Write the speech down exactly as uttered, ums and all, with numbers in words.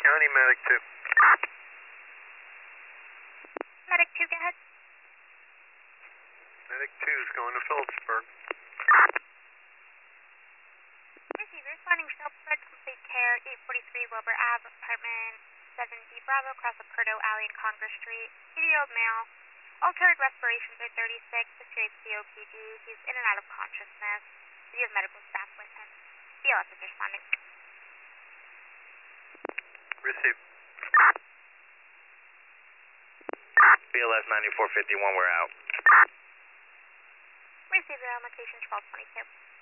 County, Medic two. Medic two, go ahead. Medic two is going to Phillipsburg. Receiver, responding Phillipsburg, complete care, eight forty-three Wilbur Ave, apartment seven D Bravo, across Aperto Alley and Congress Street. eighty-year-old male. Altered respirations are thirty-six, history of C O P D. He's in and out of consciousness. We have medical staff with him. B L S is responding. Receive. B L S ninety-four fifty-one, we're out. Receiver on location twelve twenty-two.